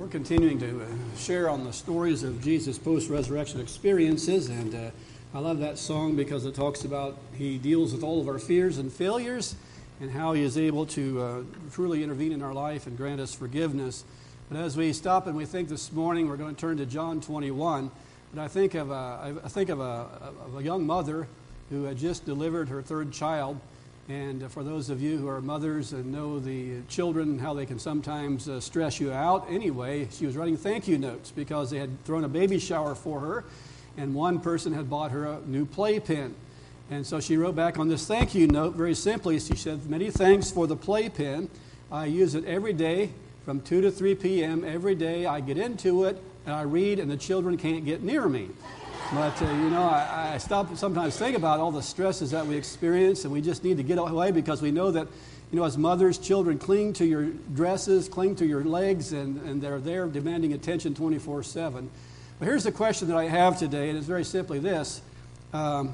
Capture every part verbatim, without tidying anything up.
We're continuing to uh, share on the stories of Jesus' post-resurrection experiences, and uh, I love that song because it talks about he deals with all of our fears and failures and how he is able to uh, truly intervene in our life and grant us forgiveness. But as we stop and we think this morning, we're going to turn to John twenty-one. But I think of a, I think of a, of a young mother who had just delivered her third child. And for those of you who are mothers and know the children, how they can sometimes uh, stress you out. Anyway, she was writing thank you notes because they had thrown a baby shower for her, and one person had bought her a new playpen. And so she wrote back on this thank you note very simply. She said, "Many thanks for the playpen. I use it every day from two to three p.m. every day. I get into it, and I read, and the children can't get near me." But, uh, you know, I, I stop sometimes think about all the stresses that we experience, and we just need to get away because we know that, you know, as mothers, children cling to your dresses, cling to your legs, and, and they're there demanding attention twenty-four seven. But here's the question that I have today, and it's very simply this. Um,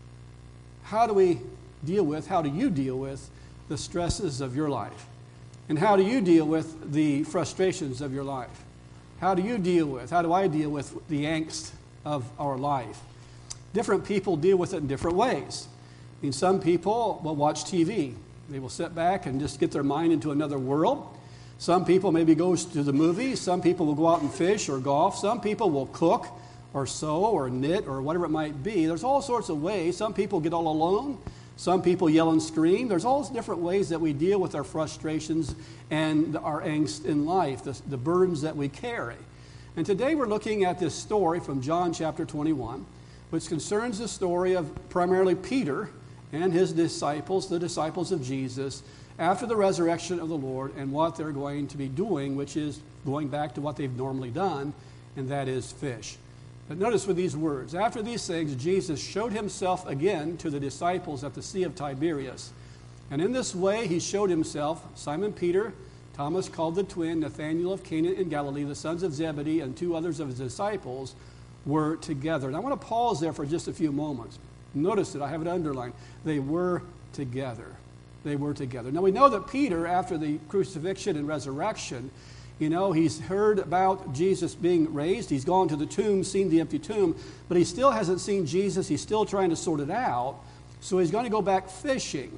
how do we deal with, how do you deal with the stresses of your life? And how do you deal with the frustrations of your life? How do you deal with, how do I deal with the angst of our life? Different people deal with it in different ways. I mean, some people will watch T V. They will sit back and just get their mind into another world. Some people maybe go to the movies. Some people will go out and fish or golf. Some people will cook or sew or knit or whatever it might be. There's all sorts of ways. Some people get all alone. Some people yell and scream. There's all different ways that we deal with our frustrations and our angst in life, the, the burdens that we carry. And today we're looking at this story from John chapter twenty-one, which concerns the story of primarily Peter and his disciples, the disciples of Jesus, after the resurrection of the Lord and what they're going to be doing, which is going back to what they've normally done, and that is fish. But notice with these words, after these things, Jesus showed himself again to the disciples at the Sea of Tiberias. And in this way he showed himself, Simon Peter, Thomas called the twin, Nathanael of Cana in Galilee, the sons of Zebedee, and two others of his disciples were together. And I want to pause there for just a few moments. Notice that I have it underlined. They were together. They were together. Now we know that Peter, after the crucifixion and resurrection, you know, he's heard about Jesus being raised. He's gone to the tomb, seen the empty tomb, but he still hasn't seen Jesus. He's still trying to sort it out. So he's going to go back fishing.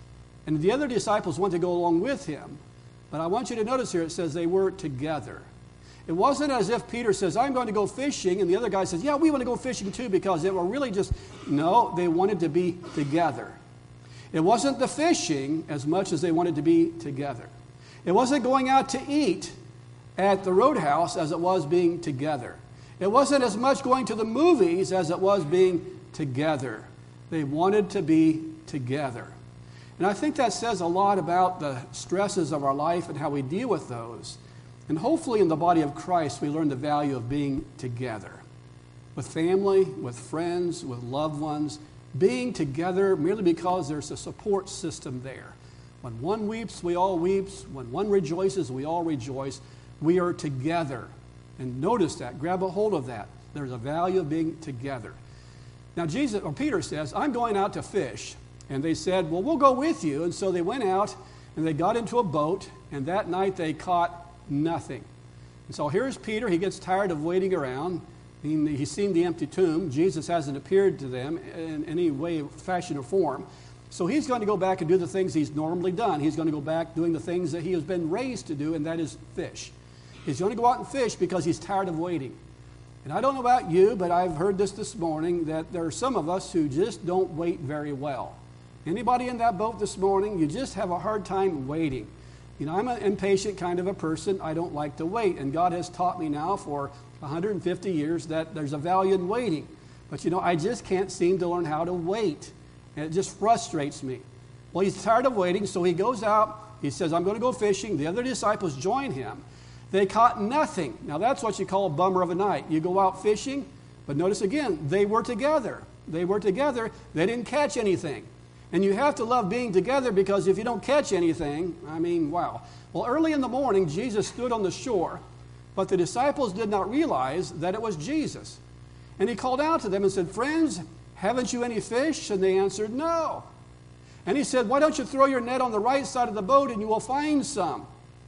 And the other disciples want to go along with him. But I want you to notice here, it says they were together. It wasn't as if Peter says, "I'm going to go fishing," and the other guy says, "Yeah, we want to go fishing too," because they were really just, no, they wanted to be together. It wasn't the fishing as much as they wanted to be together. It wasn't going out to eat at the Roadhouse as it was being together. It wasn't as much going to the movies as it was being together. They wanted to be together. And I think that says a lot about the stresses of our life and how we deal with those. And hopefully in the body of Christ, we learn the value of being together. With family, with friends, with loved ones. Being together merely because there's a support system there. When one weeps, we all weep. When one rejoices, we all rejoice. We are together. And notice that. Grab a hold of that. There's a value of being together. Now Jesus, or Peter says, "I'm going out to fish." And they said, "Well, we'll go with you." And so they went out and they got into a boat, and that night they caught nothing. And so here's Peter. He gets tired of waiting around. He, he's seen the empty tomb. Jesus hasn't appeared to them in any way, fashion, or form. So he's going to go back and do the things he's normally done. He's going to go back doing the things that he has been raised to do, and that is fish. He's going to go out and fish because he's tired of waiting. And I don't know about you, but I've heard this this morning, that there are some of us who just don't wait very well. Anybody in that boat this morning, you just have a hard time waiting. You know, I'm an impatient kind of a person. I don't like to wait. And God has taught me now for one hundred fifty years that there's a value in waiting. But, you know, I just can't seem to learn how to wait. And it just frustrates me. Well, he's tired of waiting, so he goes out. He says, "I'm going to go fishing." The other disciples join him. They caught nothing. Now, that's what you call a bummer of a night. You go out fishing, but notice again, they were together. They were together. They didn't catch anything. And you have to love being together, because if you don't catch anything, I mean, wow. Well, early in the morning, Jesus stood on the shore, but the disciples did not realize that it was Jesus. And he called out to them and said, "Friends, haven't you any fish?" And they answered, "No." And he said, "Why don't you throw your net on the right side of the boat and you will find some?"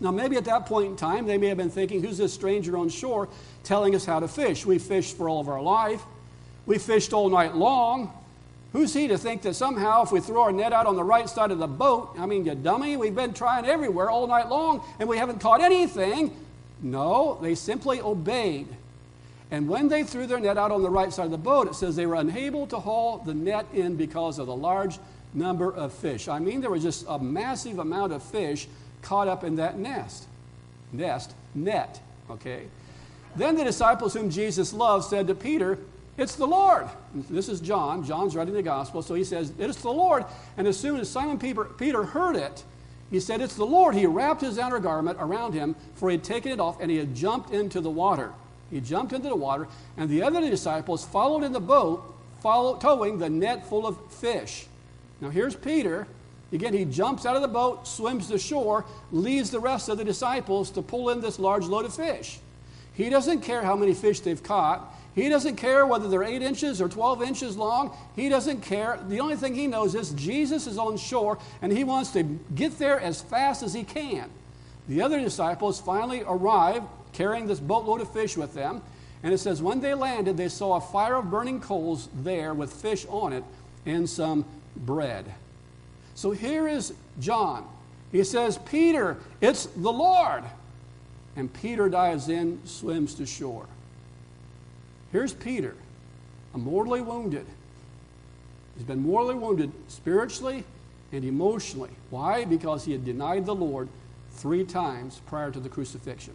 Now, maybe at that point in time, they may have been thinking, who's this stranger on shore telling us how to fish? We fished for all of our life. We fished all night long. Who's he to think that somehow if we throw our net out on the right side of the boat, I mean, you dummy, we've been trying everywhere all night long and we haven't caught anything. No, they simply obeyed. And when they threw their net out on the right side of the boat, it says they were unable to haul the net in because of the large number of fish. I mean, there was just a massive amount of fish caught up in that nest. Nest, net, okay? Then the disciples whom Jesus loved said to Peter, "It's the Lord." This is John. John's writing the gospel, so he says, "It's the Lord." And as soon as Simon Peter, Peter heard it, he said, "It's the Lord." He wrapped his outer garment around him, for he had taken it off, and he had jumped into the water. He jumped into the water, and the other disciples followed in the boat, follow, towing the net full of fish. Now here's Peter. Again, he jumps out of the boat, swims to shore, leaves the rest of the disciples to pull in this large load of fish. He doesn't care how many fish they've caught. He doesn't care whether they're eight inches or twelve inches long. He doesn't care. The only thing he knows is Jesus is on shore, and he wants to get there as fast as he can. The other disciples finally arrive, carrying this boatload of fish with them. And it says, when they landed, they saw a fire of burning coals there with fish on it and some bread. So here is John. He says, "Peter, it's the Lord." And Peter dives in, swims to shore. Here's Peter, mortally wounded. He's been mortally wounded spiritually and emotionally. Why? Because he had denied the Lord three times prior to the crucifixion.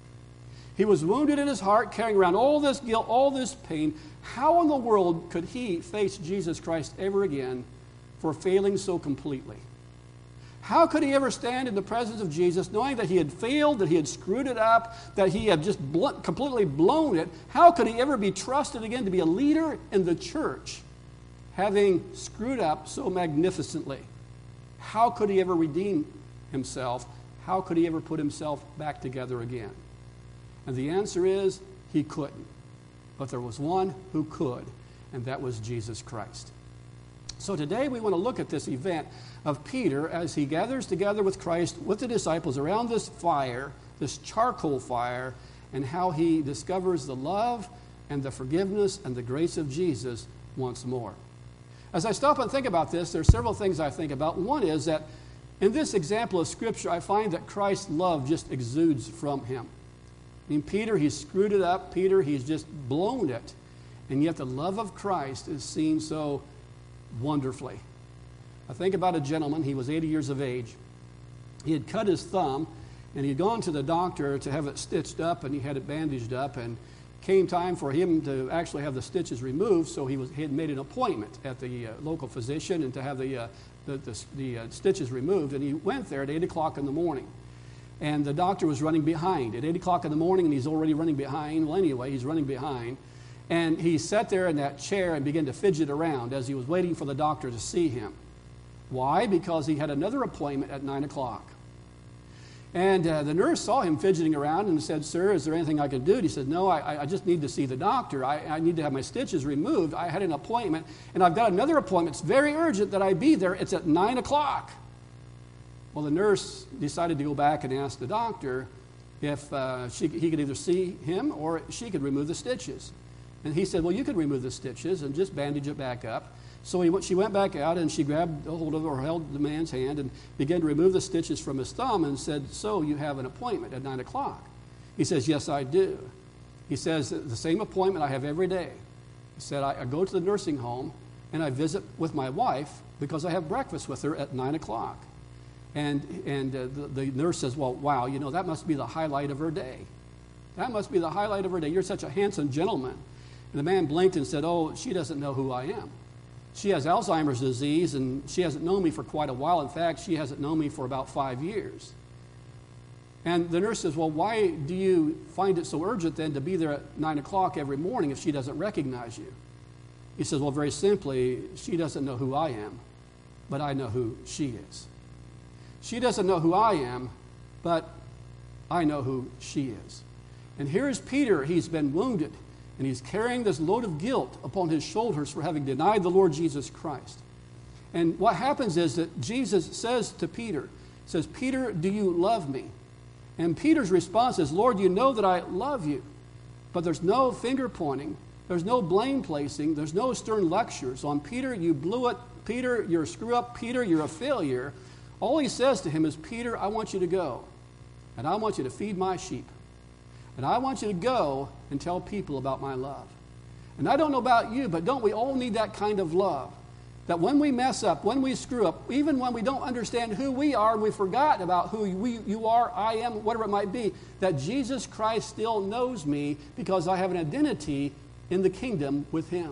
He was wounded in his heart, carrying around all this guilt, all this pain. How in the world could he face Jesus Christ ever again for failing so completely? How could he ever stand in the presence of Jesus knowing that he had failed, that he had screwed it up, that he had just bl- completely blown it? How could he ever be trusted again to be a leader in the church, having screwed up so magnificently? How could he ever redeem himself? How could he ever put himself back together again? And the answer is, he couldn't. But there was one who could, and that was Jesus Christ. So today we want to look at this event of Peter as he gathers together with Christ, with the disciples around this fire, this charcoal fire, and how he discovers the love and the forgiveness and the grace of Jesus once more. As I stop and think about this, there are several things I think about. One is that in this example of Scripture, I find that Christ's love just exudes from him. I mean, Peter, he's screwed it up. Peter, he's just blown it. And yet the love of Christ is seen so wonderfully. I think about a gentleman. He was eighty years of age. He had cut his thumb, and he had gone to the doctor to have it stitched up, and he had it bandaged up, and came time for him to actually have the stitches removed, so he was he had made an appointment at the uh, local physician and to have the uh, the, the, the uh, stitches removed, and he went there at eight o'clock in the morning. And the doctor was running behind. At eight o'clock in the morning, and he's already running behind. Well, anyway, he's running behind. And he sat there in that chair and began to fidget around as he was waiting for the doctor to see him. Why? Because he had another appointment at nine o'clock. And uh, the nurse saw him fidgeting around and said, "Sir, is there anything I can do?" And he said, "No, I, I just need to see the doctor. I, I need to have my stitches removed. I had an appointment, and I've got another appointment. It's very urgent that I be there. It's at nine o'clock. Well, the nurse decided to go back and ask the doctor if uh, she, he could either see him or she could remove the stitches. And he said, "Well, you could remove the stitches and just bandage it back up." So he, she went back out, and she grabbed a hold of or held the man's hand and began to remove the stitches from his thumb and said, "So you have an appointment at nine o'clock. He says, "Yes, I do." He says, "The same appointment I have every day." He said, I, I go to the nursing home, and I visit with my wife because I have breakfast with her at nine o'clock. And, and uh, the, the nurse says, "Well, wow, you know, that must be the highlight of her day. That must be the highlight of her day. You're such a handsome gentleman." And the man blinked and said, "Oh, she doesn't know who I am. She has Alzheimer's disease, and she hasn't known me for quite a while. In fact, she hasn't known me for about five years. And the nurse says, "Well, why do you find it so urgent then to be there at nine o'clock every morning if she doesn't recognize you?" He says, "Well, very simply, she doesn't know who I am, but I know who she is. She doesn't know who I am, but I know who she is." And here's Peter. He's been wounded, and he's carrying this load of guilt upon his shoulders for having denied the Lord Jesus Christ. And what happens is that Jesus says to Peter, says, "Peter, do you love me?" And Peter's response is, Lord, you know that I love you. But there's no finger pointing. There's no blame placing. There's no stern lectures on Peter, you blew it. Peter, you're a screw up. Peter, you're a failure. All he says to him is, Peter, I want you to go. And I want you to feed my sheep. And I want you to go and tell people about my love. And I don't know about you, but don't we all need that kind of love? That when we mess up, when we screw up, even when we don't understand who we are, and we forgot about who we, you are, I am, whatever it might be, that Jesus Christ still knows me because I have an identity in the kingdom with him.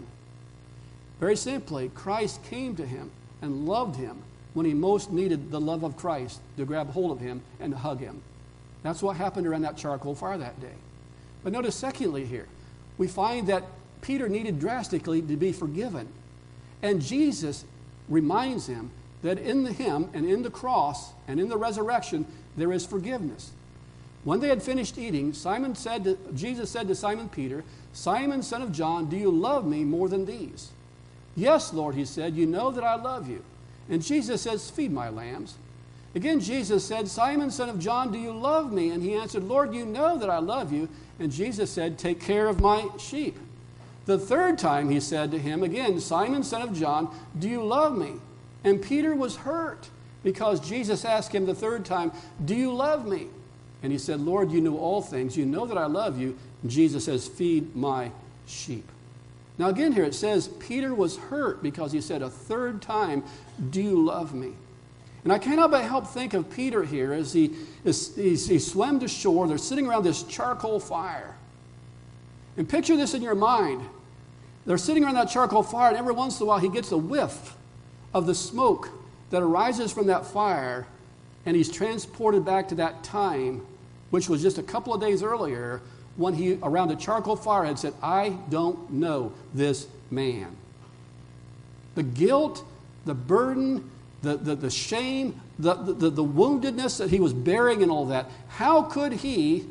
Very simply, Christ came to him and loved him when he most needed the love of Christ to grab hold of him and hug him. That's what happened around that charcoal fire that day. But notice secondly here, we find that Peter needed drastically to be forgiven. And Jesus reminds him that in the him and in the cross and in the resurrection, there is forgiveness. When they had finished eating, Simon said to, Jesus said to Simon Peter, Simon, son of John, do you love me more than these? Yes, Lord, he said, you know that I love you. And Jesus says, feed my lambs. Again, Jesus said, Simon, son of John, do you love me? And he answered, Lord, you know that I love you. And Jesus said, take care of my sheep. The third time he said to him, again, Simon, son of John, do you love me? And Peter was hurt because Jesus asked him the third time, do you love me? And he said, Lord, you know all things. You know that I love you. And Jesus says, feed my sheep. Now again here it says, Peter was hurt because he said a third time, do you love me? And I cannot but help think of Peter here as he, as he, he swam to shore. They're sitting around this charcoal fire. And picture this in your mind. They're sitting around that charcoal fire, and every once in a while he gets a whiff of the smoke that arises from that fire, and he's transported back to that time, which was just a couple of days earlier, when he, around a charcoal fire, had said, I don't know this man. The guilt, the burden, the, the, the shame, the, the, the woundedness that he was bearing and all that, how could he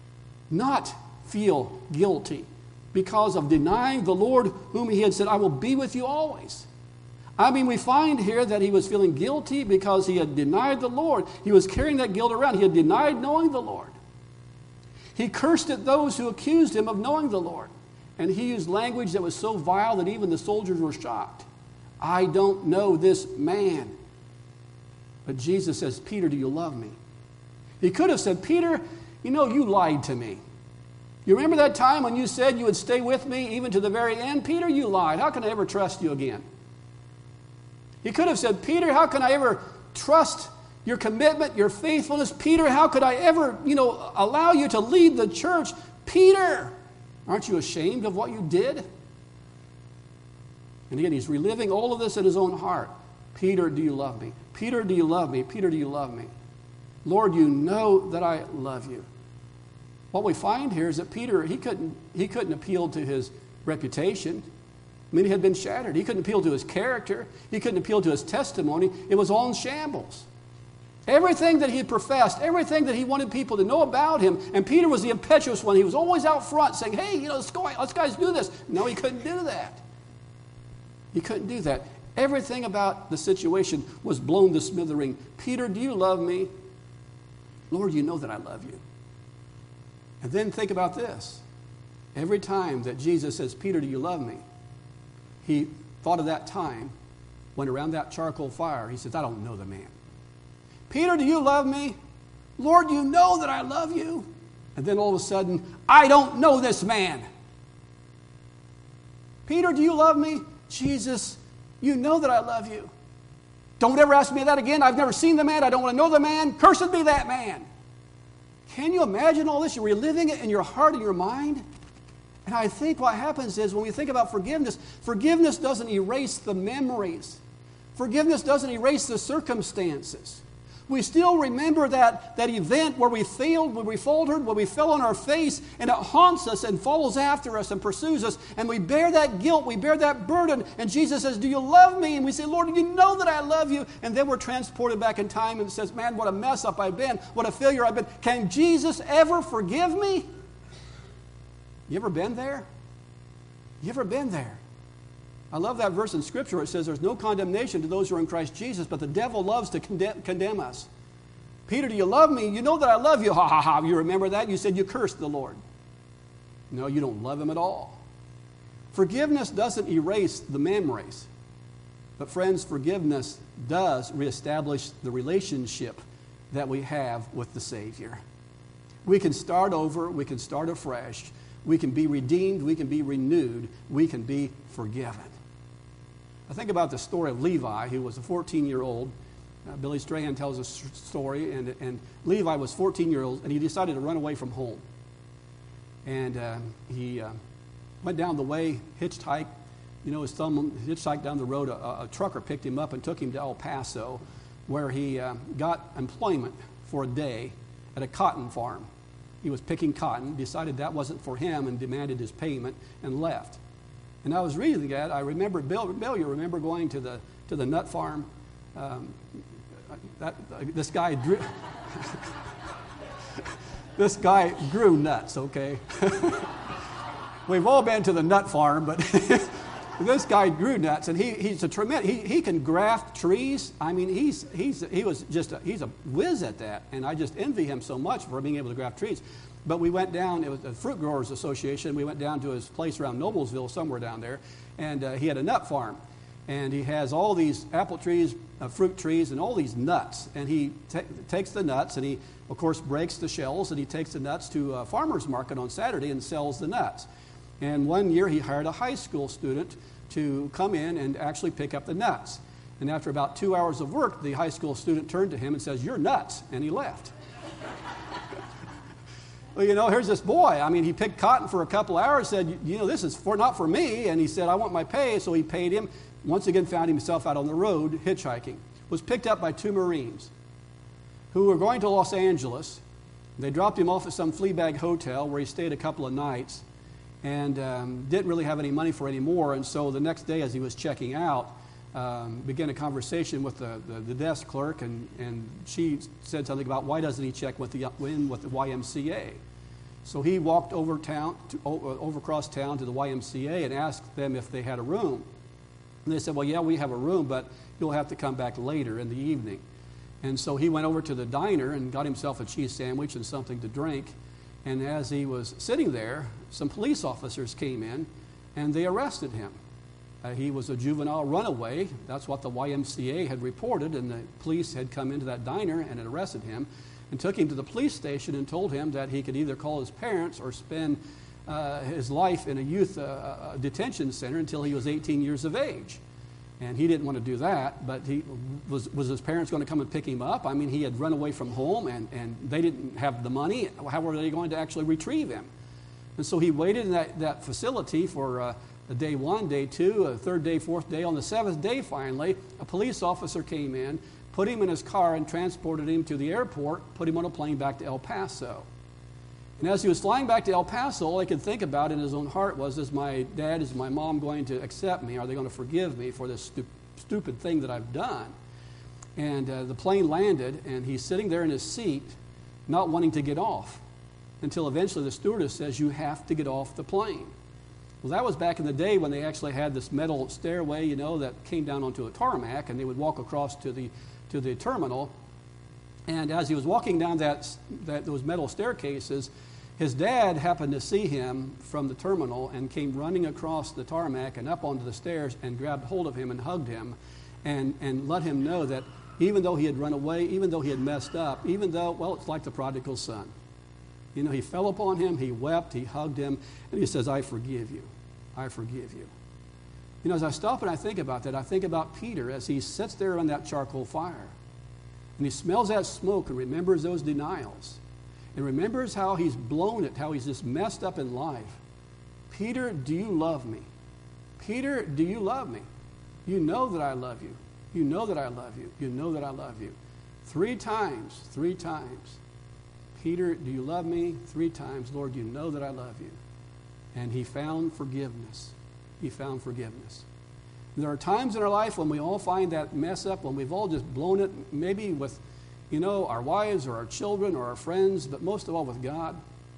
not feel guilty because of denying the Lord whom he had said, I will be with you always? I mean, we find here that he was feeling guilty because he had denied the Lord. He was carrying that guilt around. He had denied knowing the Lord. He cursed at those who accused him of knowing the Lord. And he used language that was so vile that even the soldiers were shocked. I don't know this man. But Jesus says, Peter, do you love me? He could have said, Peter, you know, you lied to me. You remember that time when you said you would stay with me even to the very end? Peter, you lied. How can I ever trust you again? He could have said, Peter, how can I ever trust your commitment, your faithfulness? Peter, how could I ever, you know, allow you to lead the church? Peter, aren't you ashamed of what you did? And again, he's reliving all of this in his own heart. Peter, do you love me? Peter, do you love me? Peter, do you love me? Lord, you know that I love you. What we find here is that Peter, he couldn't, he couldn't appeal to his reputation. I mean, he had been shattered. He couldn't appeal to his character. He couldn't appeal to his testimony. It was all in shambles. Everything that he had professed, everything that he wanted people to know about him, and Peter was the impetuous one. He was always out front saying, hey, you know, let's go, let's guys do this. No, he couldn't do that. He couldn't do that. Everything about the situation was blown to smithereens. Peter, do you love me? Lord, you know that I love you. And then think about this. Every time that Jesus says, Peter, do you love me? He thought of that time when around that charcoal fire, he says, I don't know the man. Peter, do you love me? Lord, you know that I love you. And then all of a sudden, I don't know this man. Peter, do you love me? Jesus, you know that I love you. Don't ever ask me that again. I've never seen the man. I don't want to know the man. Cursed be that man. Can you imagine all this? You're reliving it in your heart and your mind. And I think what happens is when we think about forgiveness, forgiveness doesn't erase the memories. Forgiveness doesn't erase the circumstances. We still remember that, that event where we failed, where we faltered, where we fell on our face, and it haunts us and follows after us and pursues us. And we bear that guilt, we bear that burden. And Jesus says, do you love me? And we say, Lord, you know that I love you. And then we're transported back in time and it says, man, what a mess up I've been. What a failure I've been. Can Jesus ever forgive me? You ever been there? You ever been there? I love that verse in Scripture where it says there's no condemnation to those who are in Christ Jesus, but the devil loves to condemn, condemn us. Peter, do you love me? You know that I love you. Ha, ha, ha. You remember that? You said you cursed the Lord. No, you don't love him at all. Forgiveness doesn't erase the memories. But friends, forgiveness does reestablish the relationship that we have with the Savior. We can start over. We can start afresh. We can be redeemed. We can be renewed. We can be forgiven. I think about the story of Levi, who was a fourteen-year-old. Uh, Billy Strahan tells a story, and, and Levi was fourteen years old, and he decided to run away from home. And uh, he uh, went down the way, hitchhiked. You know, his thumb hitchhiked down the road. A, a trucker picked him up and took him to El Paso, where he uh, got employment for a day at a cotton farm. He was picking cotton, decided that wasn't for him, and demanded his payment, and left. And I was reading that. I remember, Bill, Bill you remember going to the to the nut farm? Um, that, uh, this guy drew... This guy grew nuts, okay? We've all been to the nut farm, but this guy grew nuts, and he, he's a tremendous, he, he can graft trees. I mean, he's, he's, he was just, a, he's a whiz at that, and I just envy him so much for being able to graft trees. But we went down, it was the Fruit Growers Association, we went down to his place around Noblesville, somewhere down there, and uh, he had a nut farm. And he has all these apple trees, uh, fruit trees, and all these nuts. And he ta- takes the nuts, and he, of course, breaks the shells, and he takes the nuts to a farmer's market on Saturday and sells the nuts. And one year he hired a high school student to come in and actually pick up the nuts. And after about two hours of work, the high school student turned to him and says, "You're nuts," and he left. Well, you know, here's this boy. I mean, he picked cotton for a couple hours, said, you know, this is for not for me. And he said, I want my pay. So he paid him. Once again, found himself out on the road hitchhiking. Was picked up by two Marines who were going to Los Angeles. They dropped him off at some flea bag hotel where he stayed a couple of nights and um, didn't really have any money for any more. And so the next day, as he was checking out, um, began a conversation with the, the, the desk clerk, and, and she said something about why doesn't he check with the, in with the Y M C A? So he walked over town, to, over across town to the Y M C A and asked them if they had a room. And they said, well, yeah, we have a room, but you'll have to come back later in the evening. And so he went over to the diner and got himself a cheese sandwich and something to drink. And as he was sitting there, some police officers came in, and they arrested him. Uh, he was a juvenile runaway. That's what the Y M C A had reported, and the police had come into that diner and had arrested him and took him to the police station and told him that he could either call his parents or spend uh, his life in a youth uh, uh, detention center until he was eighteen years of age. And he didn't want to do that, but he was, was his parents going to come and pick him up? I mean, he had run away from home, and, and they didn't have the money. How were they going to actually retrieve him? And so he waited in that, that facility for uh, day one, day two, a third day, fourth day. On the seventh day, finally, a police officer came in, put him in his car, and transported him to the airport, put him on a plane back to El Paso. And as he was flying back to El Paso, all he could think about in his own heart was, is my dad, is my mom going to accept me? Are they going to forgive me for this stu- stupid thing that I've done? And uh, the plane landed, and he's sitting there in his seat, not wanting to get off, until eventually the stewardess says, you have to get off the plane. Well, that was back in the day when they actually had this metal stairway, you know, that came down onto a tarmac, and they would walk across to the to the terminal. And as he was walking down that, that those metal staircases, his dad happened to see him from the terminal and came running across the tarmac and up onto the stairs and grabbed hold of him and hugged him and, and let him know that even though he had run away, even though he had messed up, even though, well, it's like the prodigal son. You know, he fell upon him, he wept, he hugged him, and he says, I forgive you. I forgive you. You know, as I stop and I think about that, I think about Peter as he sits there on that charcoal fire. And he smells that smoke and remembers those denials. And remembers how he's blown it, how he's just messed up in life. Peter, do you love me? Peter, do you love me? You know that I love you. You know that I love you. You know that I love you. Three times, three times. Peter, do you love me? Three times. Lord, you know that I love you. And he found forgiveness. He found forgiveness. There are times in our life when we all find that mess up, when we've all just blown it, maybe with, you know, our wives or our children or our friends, but most of all with God.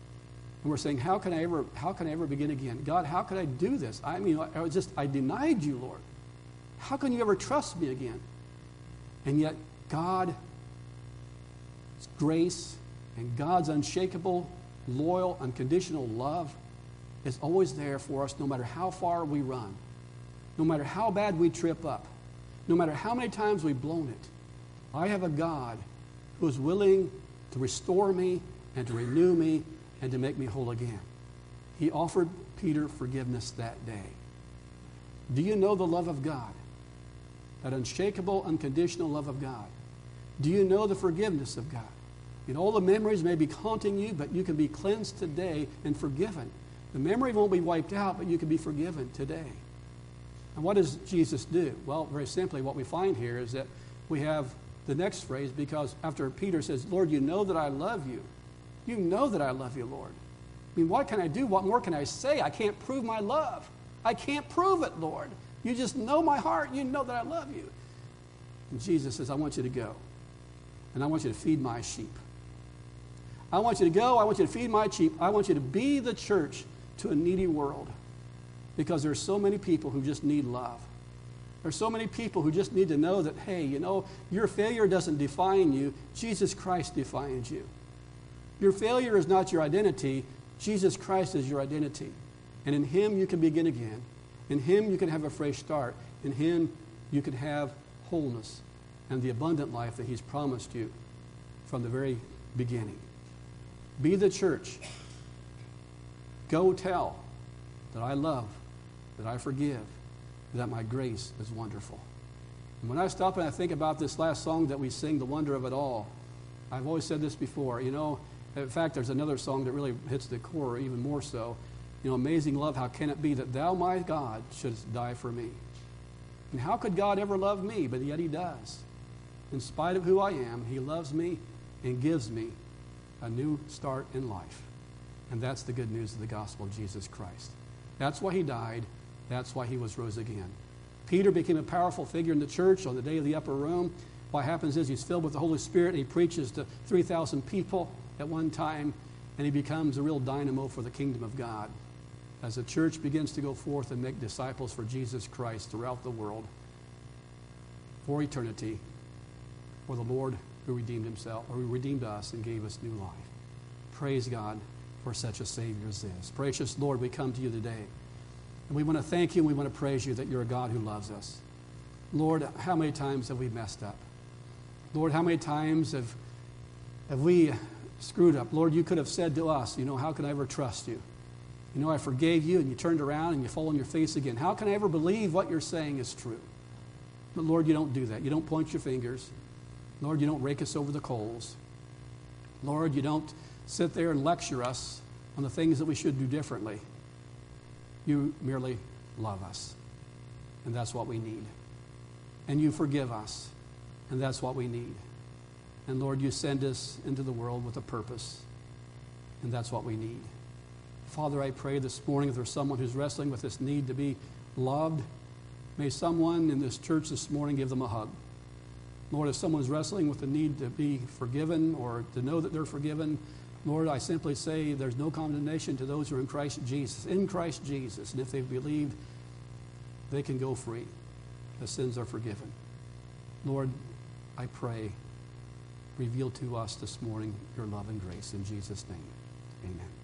And we're saying, how can I ever, how can I ever begin again? God, how could I do this? I mean, I was just, I denied you, Lord. How can you ever trust me again? And yet, God grace and God's unshakable, loyal, unconditional love is always there for us no matter how far we run, no matter how bad we trip up, no matter how many times we've blown it. I have a God who is willing to restore me and to renew me and to make me whole again. He offered Peter forgiveness that day. Do you know the love of God? That unshakable, unconditional love of God. Do you know the forgiveness of God? You know, all the memories may be haunting you, but you can be cleansed today and forgiven. The memory won't be wiped out, but you can be forgiven today. And what does Jesus do? Well, very simply, what we find here is that we have the next phrase, because after Peter says, Lord, you know that I love you. You know that I love you, Lord. I mean, what can I do? What more can I say? I can't prove my love. I can't prove it, Lord. You just know my heart. You know that I love you. And Jesus says, I want you to go. And I want you to feed my sheep. I want you to go. I want you to feed my sheep. I want you to be the church to a needy world. Because there are so many people who just need love. There are so many people who just need to know that, hey, you know, your failure doesn't define you. Jesus Christ defines you. Your failure is not your identity. Jesus Christ is your identity. And in Him you can begin again. In Him you can have a fresh start. In Him you can have wholeness and the abundant life that He's promised you from the very beginning. Be the church. Go tell that I love, that I forgive, that my grace is wonderful. And when I stop and I think about this last song that we sing, The Wonder of It All, I've always said this before, you know, in fact, there's another song that really hits the core even more so. You know, amazing love, how can it be that thou, my God, shouldst die for me? And how could God ever love me? But yet He does. In spite of who I am, He loves me and gives me a new start in life. And that's the good news of the gospel of Jesus Christ. That's why He died. That's why He was rose again. Peter became a powerful figure in the church on the day of the upper room. What happens is he's filled with the Holy Spirit and he preaches to three thousand people at one time, and he becomes a real dynamo for the kingdom of God as the church begins to go forth and make disciples for Jesus Christ throughout the world for eternity, for the Lord who redeemed himself, or who redeemed us and gave us new life. Praise God for such a Savior as this. Precious Lord, we come to you today, and we want to thank you and we want to praise you that you're a God who loves us. Lord, how many times have we messed up? Lord, how many times have, have we screwed up? Lord, you could have said to us, you know, how can I ever trust you? You know, I forgave you, and you turned around and you fall on your face again. How can I ever believe what you're saying is true? But Lord, you don't do that. You don't point your fingers. Lord, you don't rake us over the coals. Lord, you don't sit there and lecture us on the things that we should do differently. You merely love us, and that's what we need. And you forgive us, and that's what we need. And Lord, you send us into the world with a purpose, and that's what we need. Father, I pray this morning if there's someone who's wrestling with this need to be loved, may someone in this church this morning give them a hug. Lord, if someone's wrestling with the need to be forgiven or to know that they're forgiven, Lord, I simply say there's no condemnation to those who are in Christ Jesus, in Christ Jesus. And if they've believed, they can go free. The sins are forgiven. Lord, I pray, reveal to us this morning your love and grace. In Jesus' name, amen.